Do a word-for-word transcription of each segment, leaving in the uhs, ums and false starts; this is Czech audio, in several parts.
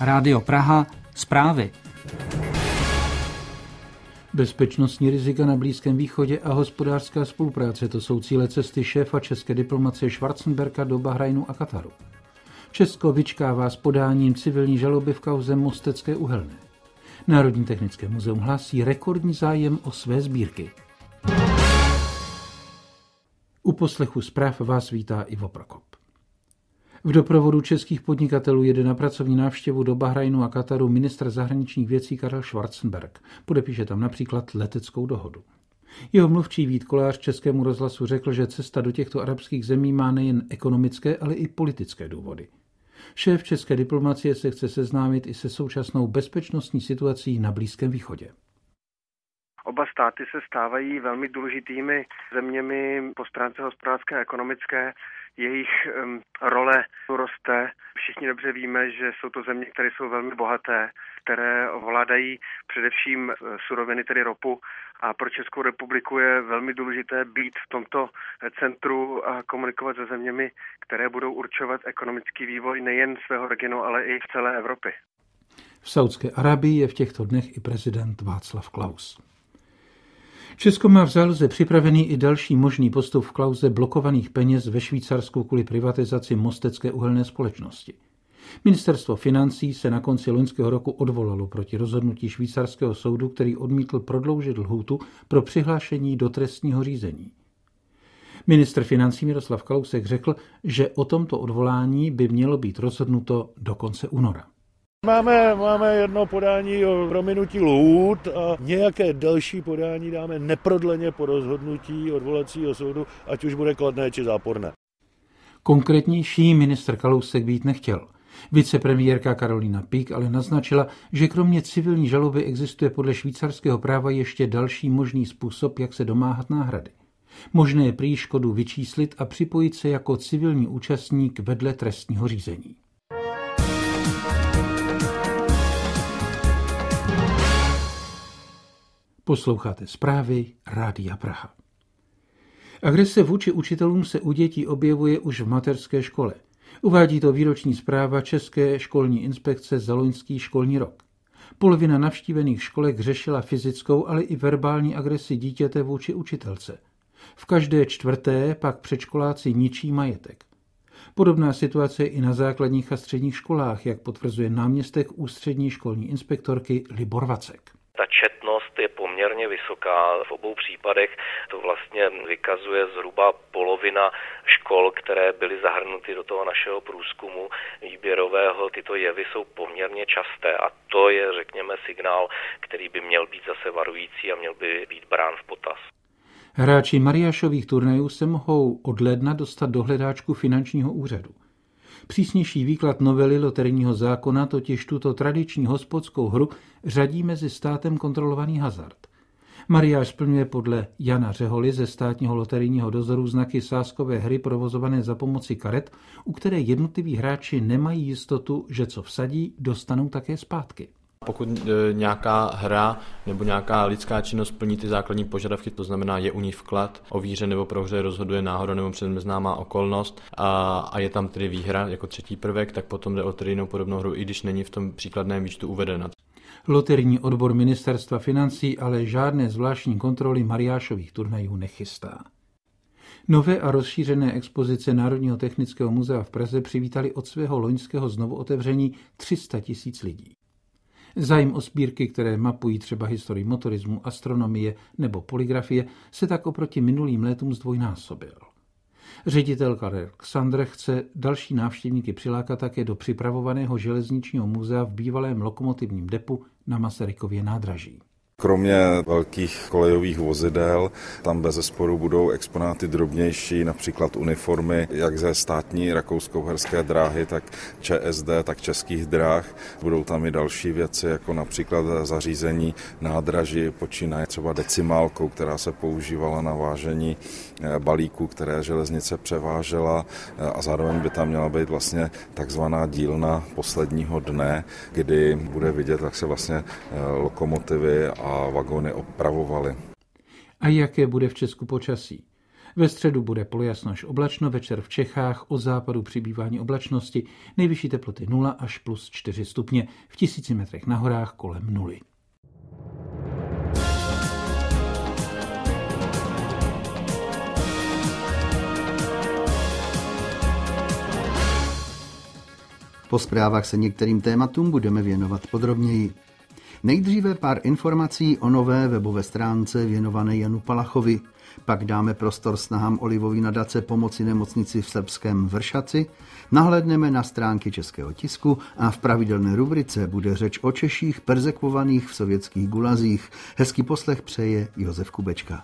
Rádio Praha, zprávy. Bezpečnostní rizika na Blízkém východě a hospodářská spolupráce, to jsou cíle cesty šéfa české diplomacie Schwarzenberga do Bahrajnu a Kataru. Česko vyčkává s podáním civilní žaloby v kauze Mostecké uhelné. Národní technické muzeum hlásí rekordní zájem o své sbírky. U poslechu zpráv vás vítá Ivo Prokop. V doprovodu českých podnikatelů jede na pracovní návštěvu do Bahrajnu a Kataru ministr zahraničních věcí Karel Schwarzenberg. Podepíše tam například leteckou dohodu. Jeho mluvčí Vít Kolář Českému rozhlasu řekl, že cesta do těchto arabských zemí má nejen ekonomické, ale i politické důvody. Šéf české diplomacie se chce seznámit i se současnou bezpečnostní situací na Blízkém východě. Oba státy se stávají velmi důležitými zeměmi po stránce hospodářské a ekonomické. Jejich um, role roste. Všichni dobře víme, že jsou to země, které jsou velmi bohaté, které ovládají především suroviny, tedy ropu. A pro Českou republiku je velmi důležité být v tomto centru a komunikovat se zeměmi, které budou určovat ekonomický vývoj nejen svého regionu, ale i v celé Evropě. V Saudské Arábii je v těchto dnech i prezident Václav Klaus. Česko má v záloze připravený i další možný postup v kauze blokovaných peněz ve Švýcarsku kvůli privatizaci Mostecké uhelné společnosti. Ministerstvo financí se na konci loňského roku odvolalo proti rozhodnutí švýcarského soudu, který odmítl prodloužit lhůtu pro přihlášení do trestního řízení. Ministr financí Miroslav Kalousek řekl, že o tomto odvolání by mělo být rozhodnuto do konce února. Máme, máme jedno podání o prominutí lhůt a nějaké další podání dáme neprodleně po rozhodnutí odvolacího soudu, ať už bude kladné či záporné. Konkrétnější ministr Kalousek být nechtěl. Vicepremiérka Karolína Pík ale naznačila, že kromě civilní žaloby existuje podle švýcarského práva ještě další možný způsob, jak se domáhat náhrady. Možné je prý škodu vyčíslit a připojit se jako civilní účastník vedle trestního řízení. Posloucháte zprávy Rádia Praha. Agrese vůči učitelům se u dětí objevuje už v mateřské škole. Uvádí to výroční zpráva České školní inspekce za loňský školní rok. Polovina navštívených školek řešila fyzickou, ale i verbální agresi dítěte vůči učitelce. V každé čtvrté pak předškoláci ničí majetek. Podobná situace je i na základních a středních školách, jak potvrzuje náměstek ústřední školní inspektorky Libor Vacek. Ta četnost je poměrně vysoká. V obou případech to vlastně vykazuje zhruba polovina škol, které byly zahrnuty do toho našeho průzkumu výběrového. Tyto jevy jsou poměrně časté a to je, řekněme, signál, který by měl být zase varující a měl by být brán v potaz. Hráči mariášových turnajů se mohou od ledna dostat do hledáčku finančního úřadu. Přísnější výklad novely loterijního zákona totiž tuto tradiční hospodskou hru řadí mezi státem kontrolovaný hazard. Mariáš splňuje podle Jana Řeholy ze státního loterijního dozoru znaky sázkové hry provozované za pomoci karet, u které jednotliví hráči nemají jistotu, že co vsadí, dostanou také zpátky. Pokud nějaká hra nebo nějaká lidská činnost plní ty základní požadavky, to znamená je u ní vklad, o výhře nebo prohře rozhoduje náhoda nebo předem známá okolnost a, a je tam tedy výhra jako třetí prvek, tak potom jde o loterijnou podobnou hru, i když není v tom příkladném výčtu uvedena. Loterijní odbor ministerstva financí ale žádné zvláštní kontroly mariášových turnajů nechystá. Nové a rozšířené expozice Národního technického muzea v Praze přivítali od svého loňského znovuotevření tři sta tisíc lidí. Zájem o sbírky, které mapují třeba historii motorismu, astronomie nebo poligrafie, se tak oproti minulým létům zdvojnásobil. Ředitel Karel Alexandr chce další návštěvníky přilákat také do připravovaného železničního muzea v bývalém lokomotivním depu na Masarykově nádraží. Kromě velkých kolejových vozidel tam bezesporu budou exponáty drobnější, například uniformy jak ze státní rakousko-uherské dráhy, tak ČSD, tak českých dráh. Budou tam i další věci, jako například zařízení nádraží, počínaje třeba decimálkou, která se používala na vážení balíků, které železnice převážela, a zároveň by tam měla být vlastně takzvaná dílna posledního dne, kdy bude vidět, jak se vlastně lokomotivy a vagóny opravovaly. A jaké bude v Česku počasí? Ve středu bude polojasno až oblačno, večer v Čechách od západu přibývání oblačnosti, nejvyšší teploty nula až plus čtyři stupně, v tisíci metrech na horách kolem nuly. Po zprávách se některým tématům budeme věnovat podrobněji. Nejdříve pár informací o nové webové stránce věnované Janu Palachovi. Pak dáme prostor snahám Olivovy nadace pomoci nemocnici v srbském Vršaci, nahlédneme na stránky českého tisku a v pravidelné rubrice bude řeč o Češích perzekvovaných v sovětských gulazích. Hezký poslech přeje Josef Kubečka.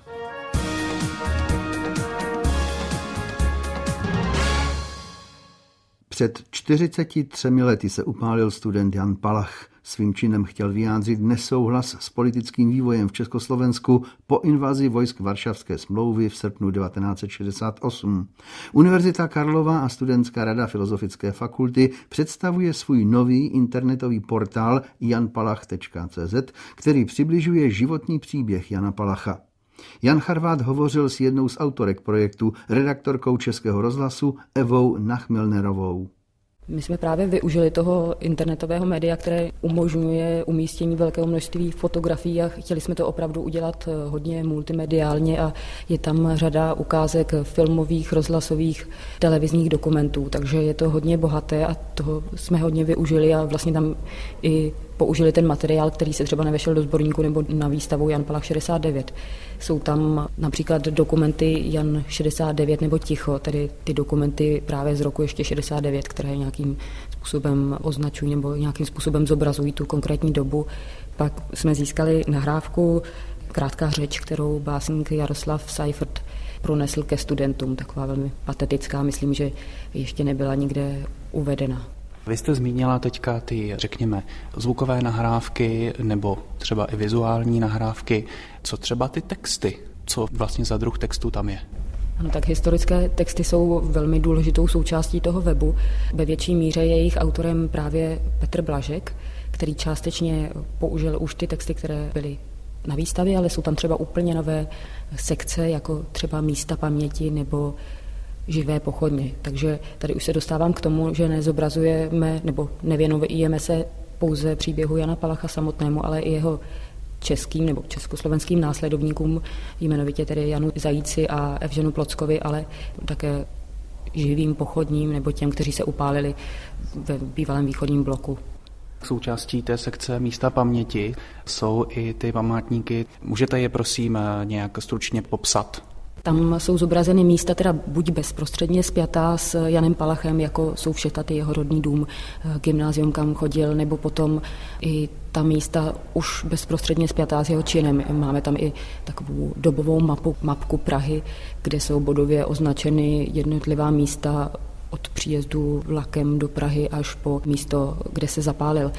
Před čtyřiceti třemi lety se upálil student Jan Palach. Svým činem chtěl vyjádřit nesouhlas s politickým vývojem v Československu po invazi vojsk Varšavské smlouvy v srpnu devatenáct set šedesát osm. Univerzita Karlova a Studentská rada Filozofické fakulty představuje svůj nový internetový portál jan palach tečka cé zet, který přibližuje životní příběh Jana Palacha. Jan Charvát hovořil s jednou z autorek projektu, redaktorkou Českého rozhlasu Evou Nachmelnerovou. My jsme právě využili toho internetového média, které umožňuje umístění velkého množství fotografií a chtěli jsme to opravdu udělat hodně multimediálně a je tam řada ukázek filmových, rozhlasových, televizních dokumentů, takže je to hodně bohaté a toho jsme hodně využili a vlastně tam i použili ten materiál, který se třeba nevešel do sborníku nebo na výstavu Jan Palach šedesát devět. Jsou tam například dokumenty Jan šedesát devět nebo Ticho, tedy ty dokumenty právě z roku ještě šedesát devět, které nějakým způsobem označují nebo nějakým způsobem zobrazují tu konkrétní dobu. Pak jsme získali nahrávku, krátká řeč, kterou básník Jaroslav Seifert pronesl ke studentům, taková velmi patetická, myslím, že ještě nebyla nikde uvedena. Vy jste zmínila teďka ty, řekněme, zvukové nahrávky nebo třeba i vizuální nahrávky. Co třeba ty texty? Co vlastně za druh textu tam je? Ano, tak historické texty jsou velmi důležitou součástí toho webu. Ve větší míře je jejich autorem právě Petr Blažek, který částečně použil už ty texty, které byly na výstavě, ale jsou tam třeba úplně nové sekce, jako třeba místa paměti nebo živé pochodně. Takže tady už se dostávám k tomu, že nezobrazujeme nebo nevěnujeme se pouze příběhu Jana Palacha samotnému, ale i jeho českým nebo československým následovníkům, jmenovitě tedy Janu Zajíci a Evženu Plockovi, ale také živým pochodním nebo těm, kteří se upálili ve bývalém východním bloku. Součástí té sekce místa paměti jsou i ty památníky. Můžete je prosím nějak stručně popsat? Tam jsou zobrazeny místa, teda buď bezprostředně spjatá s Janem Palachem, jako jsou Všetaty, jeho rodný dům, gymnázium, kam chodil, nebo potom i ta místa už bezprostředně spjatá s jeho činem. Máme tam i takovou dobovou mapu, mapku Prahy, kde jsou bodově označeny jednotlivá místa od příjezdu vlakem do Prahy až po místo, kde se zapálil.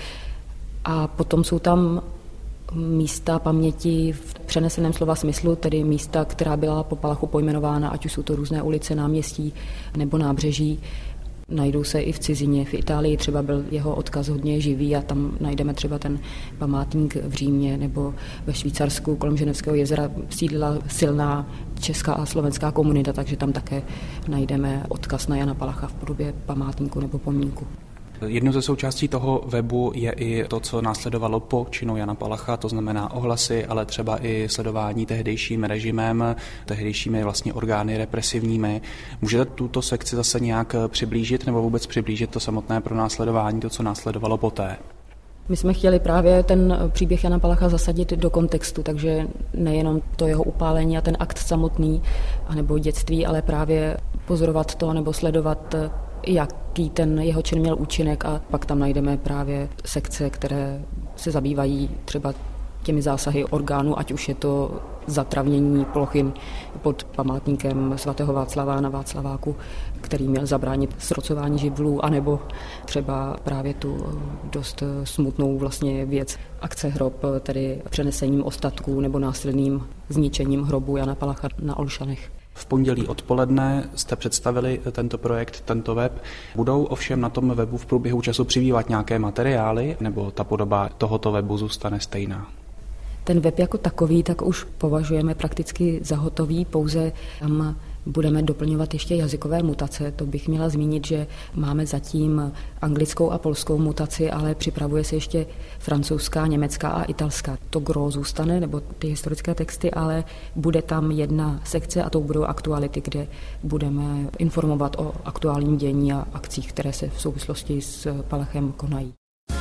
A potom jsou tam místa paměti v přeneseném slova smyslu, tedy místa, která byla po Palachu pojmenována, ať už jsou to různé ulice, náměstí nebo nábřeží. Najdou se i v cizině, v Itálii třeba byl jeho odkaz hodně živý a tam najdeme třeba ten památník v Římě nebo ve Švýcarsku kolem Ženevského jezera sídlila silná česká a slovenská komunita, takže tam také najdeme odkaz na Jana Palacha v podobě památníku nebo pomníku. Jednou ze součástí toho webu je i to, co následovalo po činu Jana Palacha, to znamená ohlasy, ale třeba i sledování tehdejším režimem, tehdejšími vlastně orgány represivními. Můžete tuto sekci zase nějak přiblížit nebo vůbec přiblížit to samotné pronásledování, to, co následovalo poté? My jsme chtěli právě ten příběh Jana Palacha zasadit do kontextu, takže nejenom to jeho upálení a ten akt samotný, anebo dětství, ale právě pozorovat to nebo sledovat, jaký ten jeho čin měl účinek, a pak tam najdeme právě sekce, které se zabývají třeba těmi zásahy orgánů, ať už je to zatravnění plochy pod památníkem svatého Václava na Václaváku, který měl zabránit srocování živlů, anebo třeba právě tu dost smutnou vlastně věc akce Hrob, tedy přenesením ostatků nebo násilným zničením hrobu Jana Palacha na Olšanech. V pondělí odpoledne jste představili tento projekt, tento web. Budou ovšem na tom webu v průběhu času přibývat nějaké materiály, nebo ta podoba tohoto webu zůstane stejná? Ten web jako takový tak už považujeme prakticky za hotový, pouze tam Budeme doplňovat ještě jazykové mutace. To bych měla zmínit, že máme zatím anglickou a polskou mutaci, ale připravuje se ještě francouzská, německá a italská. To gro zůstane, nebo ty historické texty, ale bude tam jedna sekce a to budou aktuality, kde budeme informovat o aktuálním dění a akcích, které se v souvislosti s Palachem konají.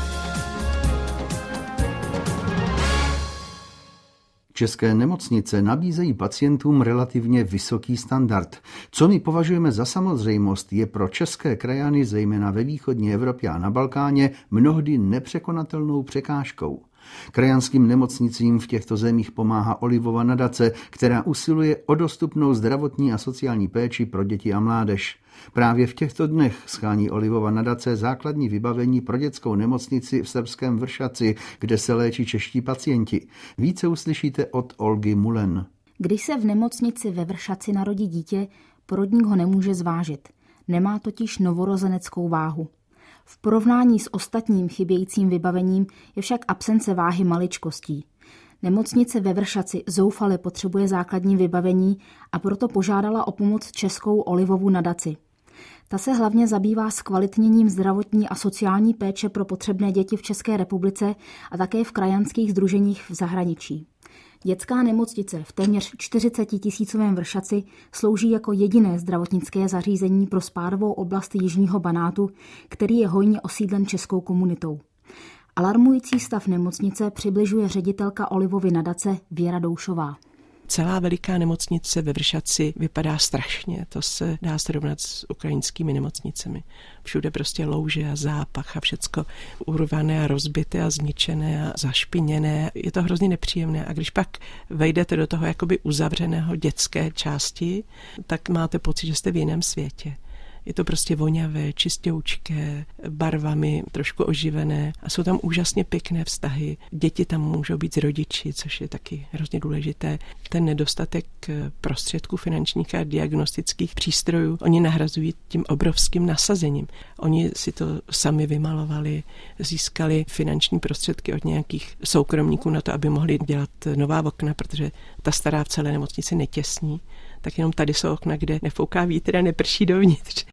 České nemocnice nabízejí pacientům relativně vysoký standard. Co my považujeme za samozřejmost, je pro české krajany, zejména ve východní Evropě a na Balkáně, mnohdy nepřekonatelnou překážkou. Krajanským nemocnicím v těchto zemích pomáhá Olivova nadace, která usiluje o dostupnou zdravotní a sociální péči pro děti a mládež. Právě v těchto dnech schání Olivova nadace základní vybavení pro dětskou nemocnici v srbském Vršaci, kde se léčí čeští pacienti. Více uslyšíte od Olgy Mulen. Když se v nemocnici ve Vršaci narodí dítě, porodník ho nemůže zvážit. Nemá totiž novorozeneckou váhu. V porovnání s ostatním chybějícím vybavením je však absence váhy maličkostí. Nemocnice ve Vršaci zoufale potřebuje základní vybavení a proto požádala o pomoc českou Olivovu nadaci. Ta se hlavně zabývá zkvalitněním zdravotní a sociální péče pro potřebné děti v České republice a také v krajanských sdruženích v zahraničí. Dětská nemocnice v téměř čtyřicetitisícovém Vršaci slouží jako jediné zdravotnické zařízení pro spádovou oblast Jižního Banátu, který je hojně osídlen českou komunitou. Alarmující stav nemocnice přibližuje ředitelka Olivovy nadace Věra Doušová. Celá veliká nemocnice ve Vršaci vypadá strašně, to se dá srovnat s ukrajinskými nemocnicemi. Všude prostě louže a zápach a všecko urvané a rozbité a zničené a zašpiněné. Je to hrozně nepříjemné a když pak vejdete do toho jakoby uzavřeného dětské části, tak máte pocit, že jste v jiném světě. Je to prostě voňavé, čistoučké, barvami trošku oživené a jsou tam úžasně pěkné vztahy. Děti tam můžou být s rodiči, což je taky hrozně důležité. Ten nedostatek prostředků finančních a diagnostických přístrojů oni nahrazují tím obrovským nasazením. Oni si to sami vymalovali, získali finanční prostředky od nějakých soukromníků na to, aby mohli dělat nová okna, protože ta stará v celé nemocnici netěsní. Tak jenom tady jsou okna, kde nefouká vítr a neprší dovnitř.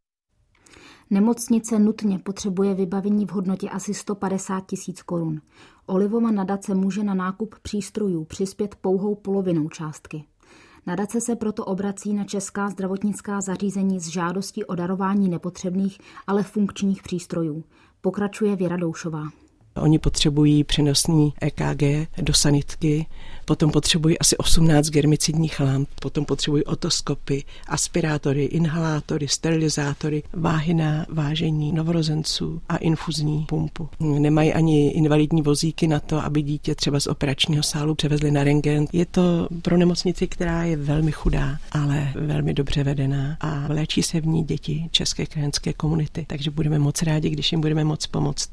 Nemocnice nutně potřebuje vybavení v hodnotě asi sto padesát tisíc korun. Olivova nadace může na nákup přístrojů přispět pouhou polovinou částky. Nadace se proto obrací na česká zdravotnická zařízení s žádostí o darování nepotřebných, ale funkčních přístrojů. Pokračuje Věra Doušová. Oni potřebují přenosný E K G do sanitky, potom potřebují asi osmnáct germicidních lamp, potom potřebují otoskopy, aspirátory, inhalátory, sterilizátory, váhy na vážení novorozenců a infuzní pumpu. Nemají ani invalidní vozíky na to, aby dítě třeba z operačního sálu převezli na rentgen. Je to pro nemocnici, která je velmi chudá, ale velmi dobře vedená a léčí se v ní děti české krajanské komunity, takže budeme moc rádi, když jim budeme moc pomoct.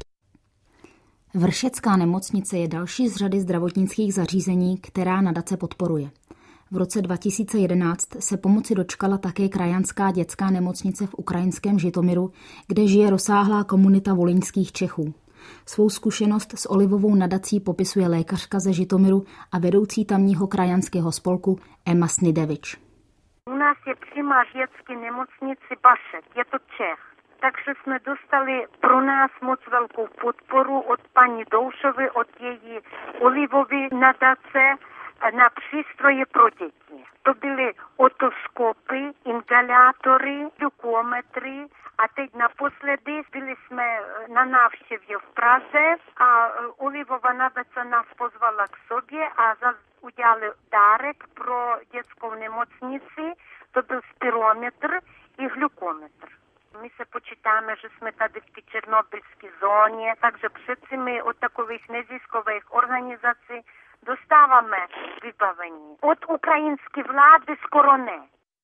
Vršecká nemocnice je další z řady zdravotnických zařízení, která nadace podporuje. V roce dva tisíce jedenáct se pomoci dočkala také krajanská dětská nemocnice v ukrajinském Žitomiru, kde žije rozsáhlá komunita volyňských Čechů. Svou zkušenost s Olivovou nadací popisuje lékařka ze Žitomiru a vedoucí tamního krajanského spolku Emma Snidevič. U nás je přímá v dětské nemocnici Bašek, je to Čech. Takže jsme dostali pro nás moc velkou podporu od paní Doušovy, od její Olivovy nadace na přístroje pro děti. To byly otoskopy, inhalátory, glukometry a teď naposledy byli jsme na návštěvě v Praze a Olivova nadace nás pozvala k sobě a udělali dárek pro dětskou nemocnici. To byl spirometr i glukometr. My se počítáme, že jsme tady v té černobylské zóně, takže přeci my od takových neziskových organizací dostáváme vybavení. Od ukrajinské vlády skoro ne.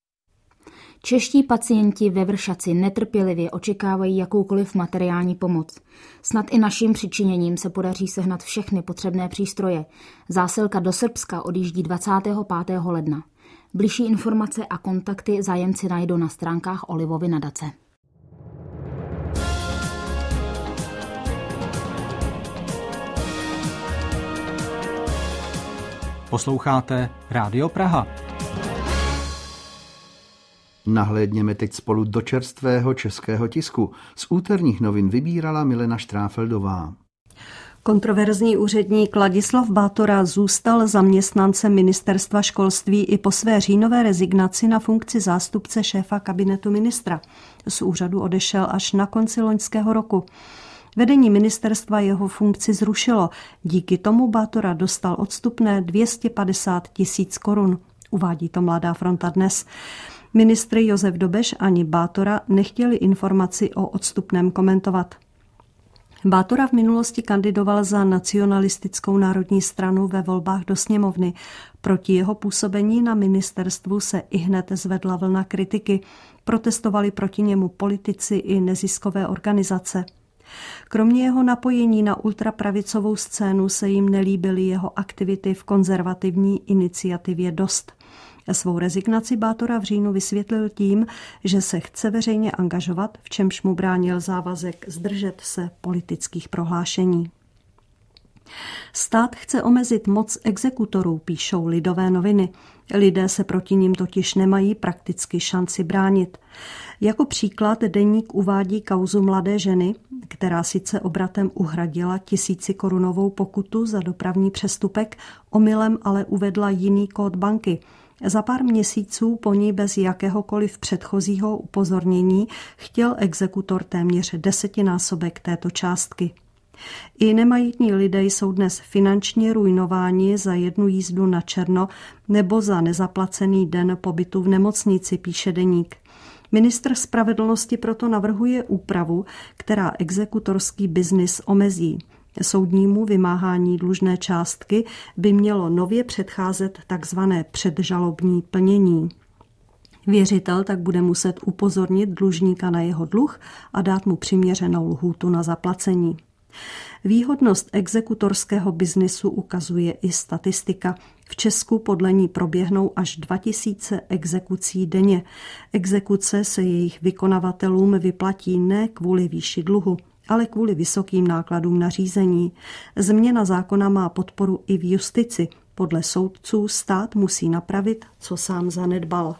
Čeští pacienti ve Vršaci netrpělivě očekávají jakoukoliv materiální pomoc. Snad i naším přičiněním se podaří sehnat všechny potřebné přístroje. Zásilka do Srbska odjíždí dvacátého pátého ledna. Bližší informace a kontakty zájemci najdou na stránkách Olivovy nadace. Posloucháte Rádio Praha. Nahlédněme teď spolu do čerstvého českého tisku. Z úterních novin vybírala Milena Štráfeldová. Kontroverzní úředník Ladislav Bátora zůstal zaměstnancem ministerstva školství i po své říjnové rezignaci na funkci zástupce šéfa kabinetu ministra. Z úřadu odešel až na konci loňského roku. Vedení ministerstva jeho funkci zrušilo. Díky tomu Bátora dostal odstupné dvě stě padesát tisíc korun. Uvádí to Mladá fronta dnes. Ministr Josef Dobeš ani Bátora nechtěli informaci o odstupném komentovat. Bátora v minulosti kandidoval za nacionalistickou národní stranu ve volbách do sněmovny. Proti jeho působení na ministerstvu se ihned zvedla vlna kritiky. Protestovali proti němu politici i neziskové organizace. Kromě jeho napojení na ultrapravicovou scénu se jim nelíbily jeho aktivity v konzervativní iniciativě Dost. Svou rezignaci Bátora v říjnu vysvětlil tím, že se chce veřejně angažovat, v čemž mu bránil závazek zdržet se politických prohlášení. Stát chce omezit moc exekutorů, píšou Lidové noviny. Lidé se proti nim totiž nemají prakticky šanci bránit. Jako příklad deník uvádí kauzu mladé ženy, která sice obratem uhradila tisícikorunovou pokutu za dopravní přestupek, omylem ale uvedla jiný kód banky. Za pár měsíců po ní bez jakéhokoliv předchozího upozornění chtěl exekutor téměř desetinásobek této částky. I nemajetní lidé jsou dnes finančně ruinováni za jednu jízdu na černo nebo za nezaplacený den pobytu v nemocnici, píše deník. Ministr spravedlnosti proto navrhuje úpravu, která exekutorský biznis omezí. Soudnímu vymáhání dlužné částky by mělo nově předcházet takzvané předžalobní plnění. Věřitel tak bude muset upozornit dlužníka na jeho dluh a dát mu přiměřenou lhůtu na zaplacení. Výhodnost exekutorského biznisu ukazuje i statistika. V Česku podle ní proběhnou až dva tisíce exekucí denně. Exekuce se jejich vykonavatelům vyplatí ne kvůli výši dluhu, ale kvůli vysokým nákladům na řízení. Změna zákona má podporu i v justici. Podle soudců stát musí napravit, co sám zanedbal.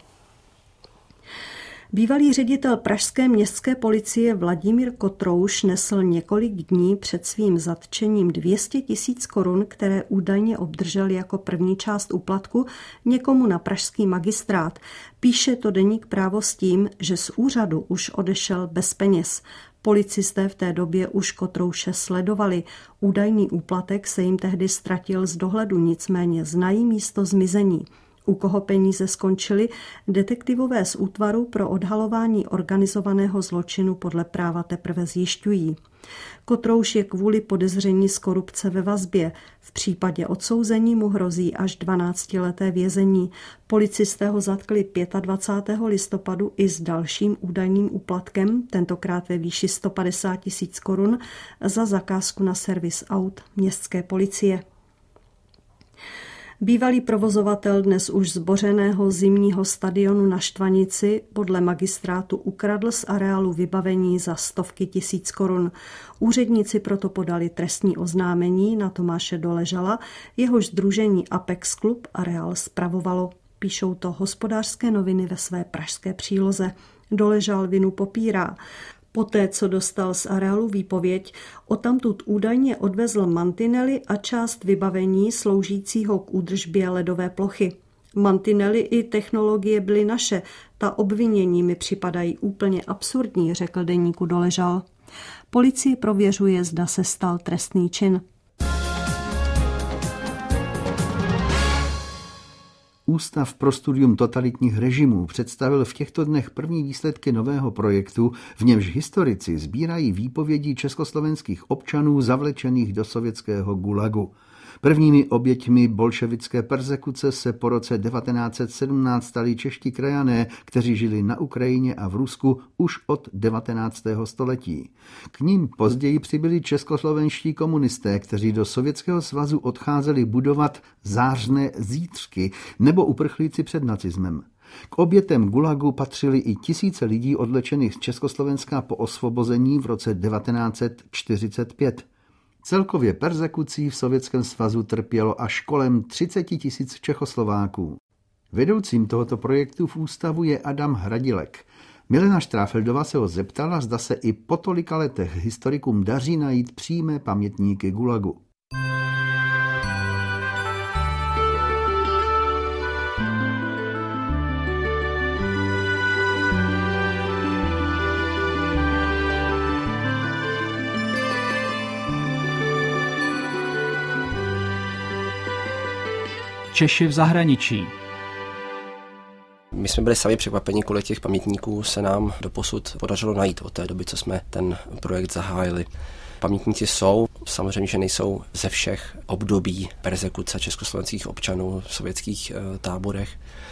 Bývalý ředitel pražské městské policie Vladimír Kotrouš nesl několik dní před svým zatčením dvě stě tisíc korun, které údajně obdržel jako první část úplatku někomu na pražský magistrát. Píše to deník Právo s tím, že z úřadu už odešel bez peněz. Policisté v té době už Kotrouše sledovali. Údajný úplatek se jim tehdy ztratil z dohledu, nicméně znají místo zmizení. U koho peníze skončily, detektivové z útvaru pro odhalování organizovaného zločinu podle práva teprve zjišťují. Kotrouš je kvůli podezření z korupce ve vazbě. V případě odsouzení mu hrozí až dvanáctileté vězení. Policisté ho zatkli dvacátého pátého listopadu i s dalším údajným úplatkem, tentokrát ve výši sto padesát tisíc korun, za zakázku na servis aut městské policie. Bývalý provozovatel dnes už zbořeného zimního stadionu na Štvanici podle magistrátu ukradl z areálu vybavení za stovky tisíc korun. Úředníci proto podali trestní oznámení na Tomáše Doležala, jehož sdružení Apex Klub areál spravovalo. Píšou to Hospodářské noviny ve své pražské příloze. Doležal vinu popírá. Poté, co dostal z areálu výpověď, odtamtud údajně odvezl mantinely a část vybavení sloužícího k údržbě ledové plochy. Mantinely i technologie byly naše, ta obvinění mi připadají úplně absurdní, řekl deníku Doležal. Policie prověřuje, zda se stal trestný čin. Ústav pro studium totalitních režimů představil v těchto dnech první výsledky nového projektu, v němž historici sbírají výpovědi československých občanů zavlečených do sovětského gulagu. Prvními oběťmi bolševické perzekuce se po roce devatenáct set sedmnáct stali čeští krajané, kteří žili na Ukrajině a v Rusku už od devatenáctého století. K ním později přibyli českoslovenští komunisté, kteří do Sovětského svazu odcházeli budovat zářné zítřky nebo uprchlíci před nacismem. K obětem gulagu patřili i tisíce lidí odvlečených z Československa po osvobození v roce devatenáct set čtyřicet pět. Celkově perzekucí v Sovětském svazu trpělo až kolem třicet tisíc Čechoslováků. Vedoucím tohoto projektu v ústavu je Adam Hradilek. Milena Štráfeldová se ho zeptala, zda se i po tolika letech historikům daří najít přímé pamětníky Gulagu. Češi v zahraničí. My jsme byli sami překvapeni, kolik těch pamětníků se nám doposud podařilo najít od té doby, co jsme ten projekt zahájili. Pamětníci jsou, samozřejmě, že nejsou ze všech období perzekuce československých občanů v sovětských e, táborech,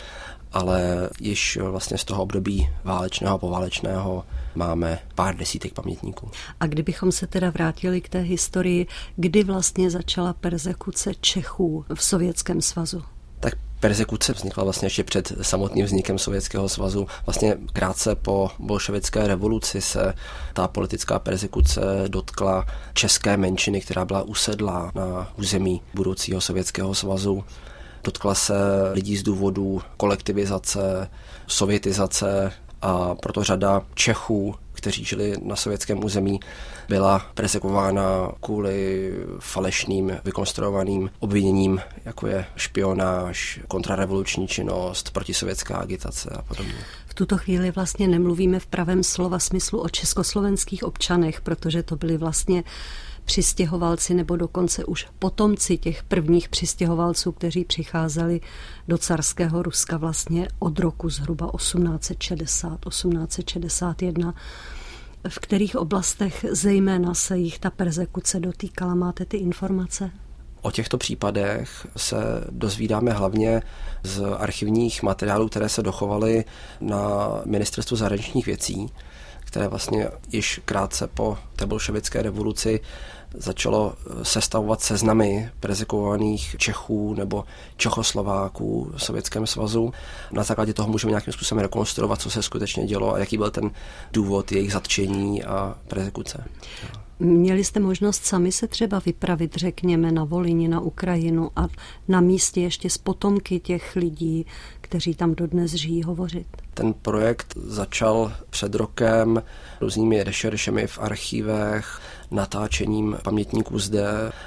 ale již vlastně z toho období válečného a poválečného máme pár desítek pamětníků. A kdybychom se teda vrátili k té historii, kdy vlastně začala perzekuce Čechů v Sovětském svazu? Tak perzekuce vznikla vlastně ještě před samotným vznikem Sovětského svazu. Vlastně krátce po bolševické revoluci se ta politická perzekuce dotkla české menšiny, která byla usedlá na území budoucího Sovětského svazu. Dotkla se lidí z důvodu kolektivizace, sovětizace a proto řada Čechů, kteří žili na sovětském území, byla persekována kvůli falešným, vykonstruovaným obviněním, jako je špionáž, kontrarevoluční činnost, protisovětská agitace a podobně. V tuto chvíli vlastně nemluvíme v pravém slova smyslu o československých občanech, protože to byli vlastně přistěhovalci nebo dokonce už potomci těch prvních přistěhovalců, kteří přicházeli do carského Ruska vlastně od roku zhruba osmnáct set šedesát, osmnáct set šedesát jedna. V kterých oblastech zejména se jich ta perzekuce dotýkala? Máte ty informace? O těchto případech se dozvídáme hlavně z archivních materiálů, které se dochovaly na Ministerstvu zahraničních věcí, které vlastně již krátce po té bolševické revoluci začalo sestavovat seznamy perzekvovaných Čechů nebo Čechoslováků v Sovětském svazu. Na základě toho můžeme nějakým způsobem rekonstruovat, co se skutečně dělo a jaký byl ten důvod jejich zatčení a perzekuce. Měli jste možnost sami se třeba vypravit, řekněme, na Volyni, na Ukrajinu a na místě ještě s potomky těch lidí, kteří tam dodnes žijí, hovořit? Ten projekt začal před rokem různými rešeršemi v archívech, natáčením pamětníků zde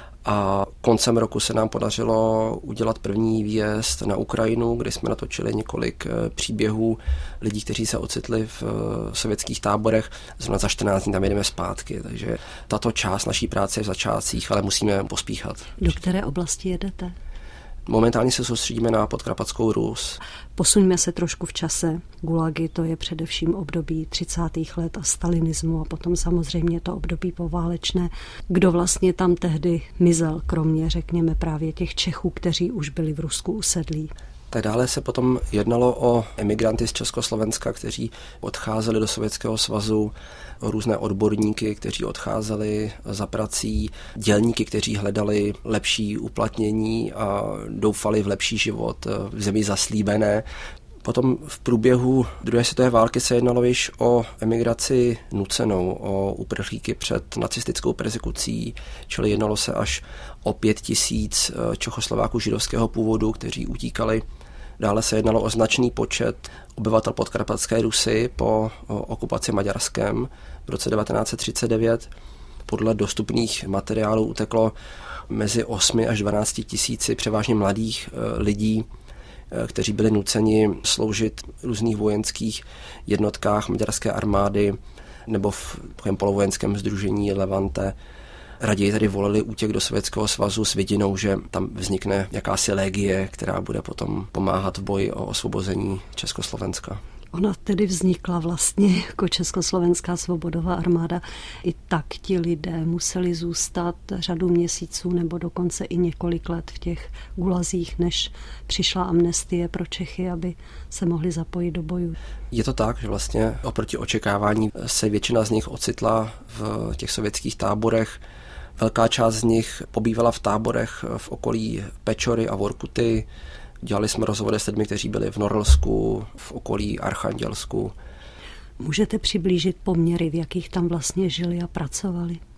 a koncem roku se nám podařilo udělat první výjezd na Ukrajinu, kde jsme natočili několik příběhů lidí, kteří se ocitli v sovětských táborech. Zrovna za čtrnáct dní tam jedeme zpátky, takže tato část naší práce je v začátcích, ale musíme pospíchat. Do které oblasti jedete? Momentálně se soustředíme na Podkarpatskou Rus. Posuňme se trošku v čase. Gulagy, to je především období třicátých let a stalinismu a potom samozřejmě to období poválečné. Kdo vlastně tam tehdy mizel, kromě, řekněme, právě těch Čechů, kteří už byli v Rusku usedlí? Tak dále se potom jednalo o emigranty z Československa, kteří odcházeli do Sovětského svazu, o různé odborníky, kteří odcházeli za prací, dělníky, kteří hledali lepší uplatnění a doufali v lepší život v zemi zaslíbené. Potom v průběhu druhé světové války se jednalo již o emigraci nucenou, o uprchlíky před nacistickou perzekucí, čili jednalo se až o pět tisíc Čechoslováků židovského původu, kteří utíkali. Dále se jednalo o značný počet obyvatel Podkarpatské Rusy po okupaci Maďarskem v roce devatenáct set třicet devět. Podle dostupných materiálů uteklo mezi osmi až dvanácti tisíci převážně mladých lidí, kteří byli nuceni sloužit v různých vojenských jednotkách maďarské armády nebo v polovojenském sdružení Levante. Raději tady volili útěk do Sovětského svazu s vidinou, že tam vznikne jakási legie, která bude potom pomáhat v boji o osvobození Československa. Ona tedy vznikla vlastně jako Československá svobodová armáda. I tak ti lidé museli zůstat řadu měsíců nebo dokonce i několik let v těch gulazích, než přišla amnestie pro Čechy, aby se mohli zapojit do bojů. Je to tak, že vlastně oproti očekávání se většina z nich ocitla v těch sovětských táborech. Velká část z nich pobývala v táborech v okolí Pečory a Vorkuty. Dělali jsme rozhovory s lidmi, kteří byli v Norilsku, v okolí Archandělsku. Můžete přiblížit poměry, v jakých tam vlastně žili a pracovali?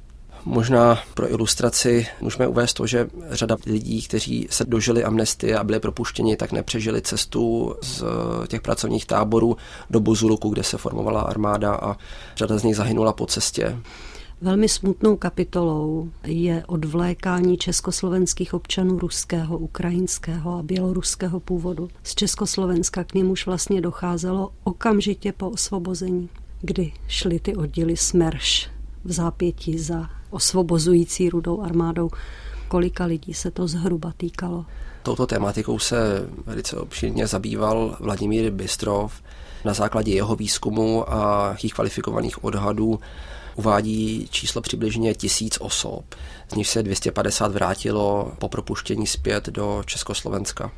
Možná pro ilustraci můžeme uvést to, že řada lidí, kteří se dožili amnestie a byli propuštěni, tak nepřežili cestu z těch pracovních táborů do Buzuluku, kde se formovala armáda, a řada z nich zahynula po cestě. Velmi smutnou kapitolou je odvlékání československých občanů ruského, ukrajinského a běloruského původu z Československa. K němuž vlastně docházelo okamžitě po osvobození, kdy šly ty oddíly Smerš v zápětí za osvobozující Rudou armádou. Kolika lidí se to zhruba týkalo? Touto tématikou se velice obšírně zabýval Vladimír Bystrov. Na základě jeho výzkumu a jejich kvalifikovaných odhadů uvádí číslo přibližně tisíc osob, z nich se dvě stě padesát vrátilo po propuštění zpět do Československa.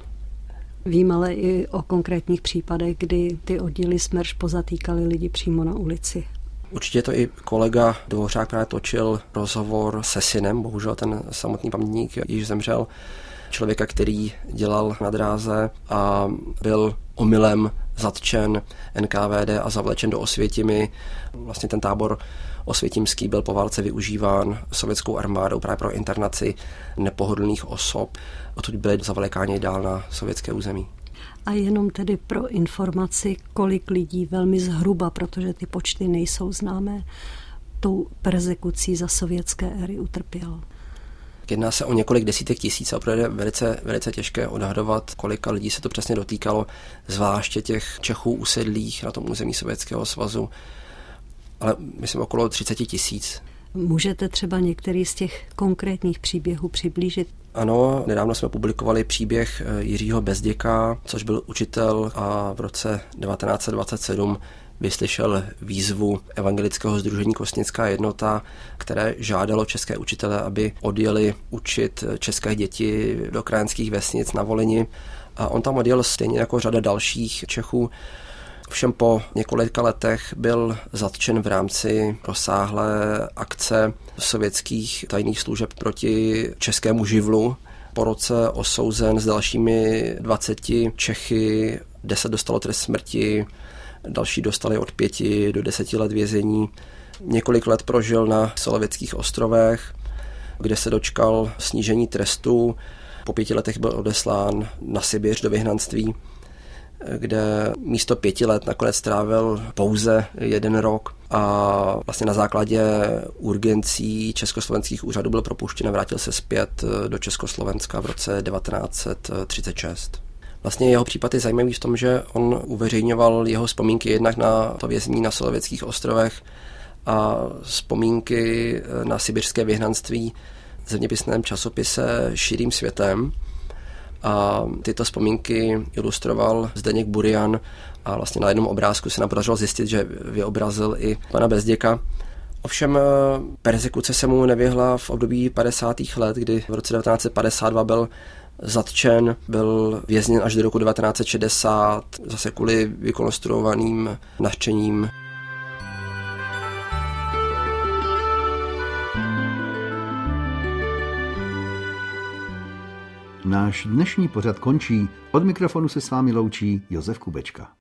Vím ale i o konkrétních případech, kdy ty oddíly Smerš pozatýkaly lidi přímo na ulici. Určitě to i kolega Dvořák právě točil rozhovor se synem, bohužel ten samotný pamětník již zemřel, člověka, který dělal na dráze a byl omylem zatčen N K V D a zavlečen do Osvětimi. Vlastně ten tábor osvětimský byl po válce využíván sovětskou armádou právě pro internaci nepohodlných osob. Odtud byli zavlékáni dál na sovětské území. A jenom tedy pro informaci, kolik lidí velmi zhruba, protože ty počty nejsou známé, tou perzekucí za sovětské éry utrpělo. Jedná se o několik desítek tisíc a opravdu je velice, velice těžké odhadovat, kolika lidí se to přesně dotýkalo, zvláště těch Čechů usedlých na tom území Sovětského svazu, ale myslím okolo třicet tisíc. Můžete třeba některý z těch konkrétních příběhů přiblížit? Ano, nedávno jsme publikovali příběh Jiřího Bezděka, což byl učitel a v roce devatenáct set dvacet sedm vyslyšel výzvu evangelického sdružení Kostnická jednota, které žádalo české učitele, aby odjeli učit české děti do krajanských vesnic na Volyni. A on tam odjel stejně jako řada dalších Čechů. Všem po několika letech byl zatčen v rámci rozsáhlé akce sovětských tajných služeb proti českému živlu. Po roce osouzen s dalšími dvaceti Čechy, deset dostalo trest smrti, další dostali od pěti do deseti let vězení. Několik let prožil na Solovětských ostrovech, kde se dočkal snížení trestu. Po pěti letech byl odeslán na Sibiř do vyhnanství, kde místo pěti let nakonec strávil pouze jeden rok a vlastně na základě urgencí československých úřadů byl propuštěn a vrátil se zpět do Československa v roce devatenáct set třicet šest. Vlastně jeho případ je zajímavý v tom, že on uveřejňoval jeho vzpomínky jednak na to věznění na Solovětských ostrovech a vzpomínky na sibiřské vyhnanství v zeměpisném časopise Širým světem. A tyto vzpomínky ilustroval Zdeněk Burian a vlastně na jednom obrázku se nám podařilo zjistit, že vyobrazil i pana Bezděka. Ovšem perzekuce se mu nevyhla v období padesátých let, kdy v roce devatenáct set padesát dva byl zatčen, byl vězněn až do roku devatenáct set šedesát, zase kvůli vykonstruovaným nařčením. Náš dnešní pořad končí. Od mikrofonu se s vámi loučí Josef Kubečka.